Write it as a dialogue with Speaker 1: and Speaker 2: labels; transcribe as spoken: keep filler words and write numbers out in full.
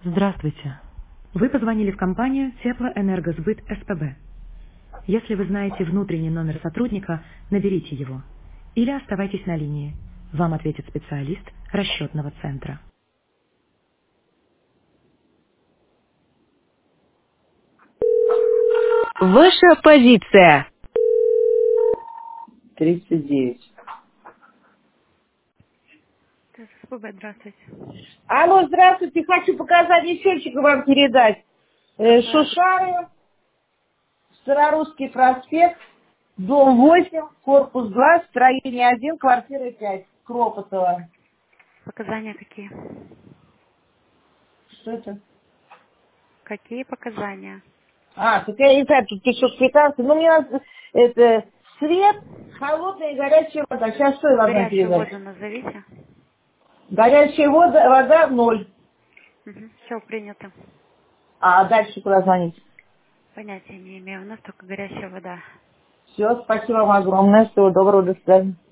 Speaker 1: Здравствуйте. Вы позвонили в компанию Теплоэнергосбыт СПБ. Если вы знаете внутренний номер сотрудника, наберите его. Или оставайтесь на линии. Вам ответит специалист расчетного центра.
Speaker 2: Ваша позиция.
Speaker 3: тридцать девять.
Speaker 1: СПБ, здравствуйте.
Speaker 3: Алло, здравствуйте, хочу показания счетчика вам передать. Э,
Speaker 1: Ага.
Speaker 3: Шушары, Старорусский проспект, дом восемь, корпус два, строение один, квартира пять, Кропотова.
Speaker 1: Показания какие?
Speaker 3: Что это?
Speaker 1: Какие показания?
Speaker 3: А, так я не знаю, тут пишут квитанции. Ну, мне надо, это, свет, холодная и горячая вода. Сейчас что я должна
Speaker 1: Горячую
Speaker 3: передать?
Speaker 1: воду назовите.
Speaker 3: Горячая вода, вода ноль.
Speaker 1: Угу. Все принято.
Speaker 3: А дальше куда звонить?
Speaker 1: Понятия не имею. У нас только горячая вода.
Speaker 3: Все, спасибо вам огромное. Всего доброго, до свидания.